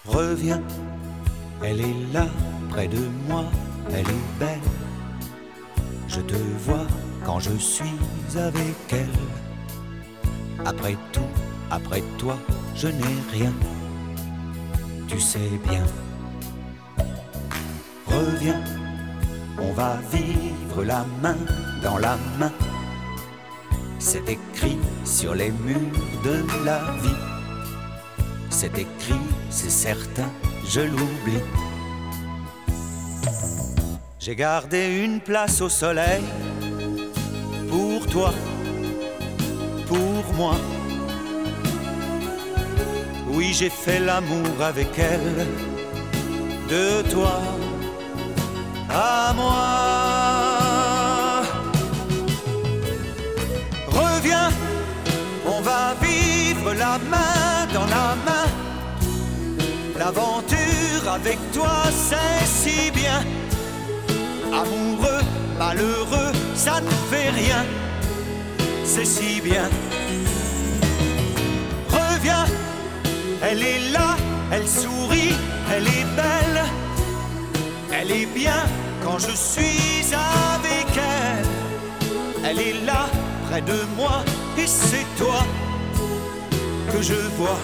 Reviens, elle est là, près de moi, elle est belle. Je te vois quand je suis avec elle. Après tout, après toi, je n'ai rien, tu sais bien. Reviens, on va vivre la main dans la main. C'est écrit sur les murs de la vie. C'est écrit, c'est certain, je l'oublie. J'ai gardé une place au soleil pour toi, pour moi. Oui, j'ai fait l'amour avec elle, de toi à moi. Reviens, on va vivre la main dans la main. L'aventure avec toi, c'est si bien. Amoureux, malheureux, ça ne fait rien, c'est si bien. Reviens, elle est là, elle sourit, elle est belle. Elle est bien quand je suis avec elle. Elle est là, près de moi, et c'est toi que je vois.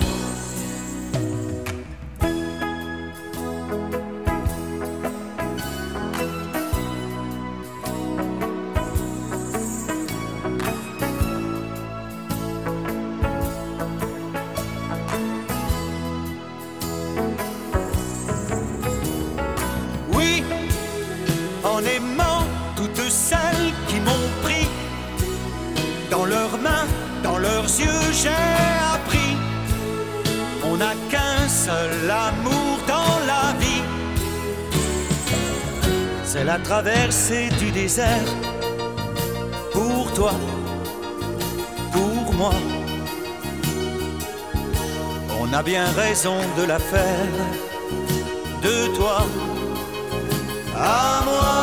En aimant toutes celles qui m'ont pris dans leurs mains, dans leurs yeux, j'ai appris. On n'a qu'un seul amour dans la vie, c'est la traversée du désert. Pour toi, pour moi, on a bien raison de la faire, de toi à moi.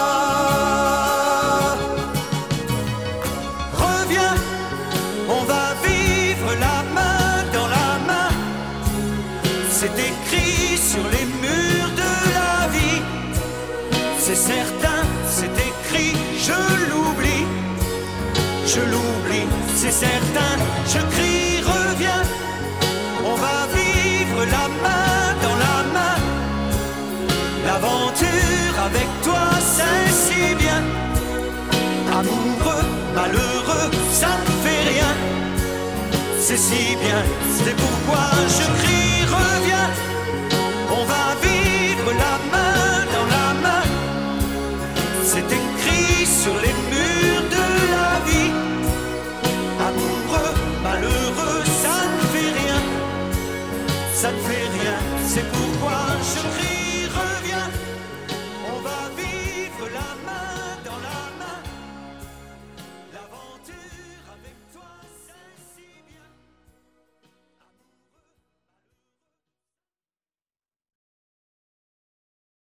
Reviens, on va vivre la main dans la main. C'est écrit sur les murs de la vie. C'est certain, c'est écrit, je l'oublie. Je l'oublie, c'est certain, je crie reviens. On va vivre la main dans la main. L'aventure avec toi, c'est si bien. Amoureux, malheureux, ça ne fait rien. C'est si bien, c'est pourquoi je crie.